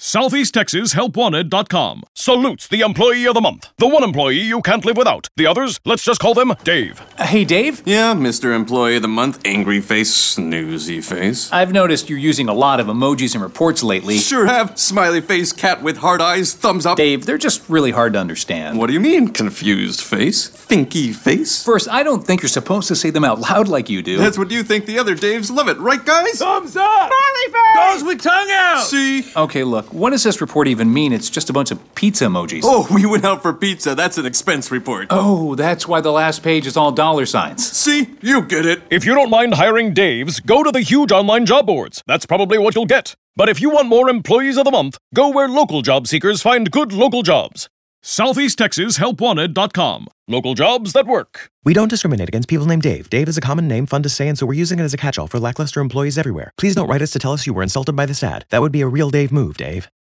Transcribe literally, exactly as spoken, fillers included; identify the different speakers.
Speaker 1: Southeast Texas Help Wanted dot com salutes the Employee of the Month. The one employee you can't live without. The others, let's just call them Dave.
Speaker 2: Uh, hey, Dave?
Speaker 3: Yeah, Mister Employee of the Month, angry face, snoozy face.
Speaker 2: I've noticed you're using a lot of emojis in reports lately.
Speaker 3: Sure have. Smiley face, cat with hard eyes, thumbs up.
Speaker 2: Dave, they're just really hard to understand.
Speaker 3: What do you mean, confused face? Thinky face?
Speaker 2: First, I don't think you're supposed to say them out loud like you do.
Speaker 3: That's what you think. The other Daves love it, right, guys?
Speaker 4: Thumbs up! Smiley face! Goes with tongue out!
Speaker 3: See?
Speaker 2: Okay, look, what does this report even mean? It's just a bunch of pizza emojis.
Speaker 3: Oh, we went out for pizza. That's an expense report.
Speaker 2: Oh, that's why the last page is all dollar signs.
Speaker 3: See? You get it.
Speaker 1: If you don't mind hiring Daves, go to the huge online job boards. That's probably what you'll get. But if you want more Employees of the Month, go where local job seekers find good local jobs. Southeast Texas Help Wanted dot com. Local jobs that work.
Speaker 5: We don't discriminate against people named Dave. Dave is a common name, fun to say, and so we're using it as a catch-all for lackluster employees everywhere. Please don't write us to tell us you were insulted by this ad. That would be a real Dave move, Dave.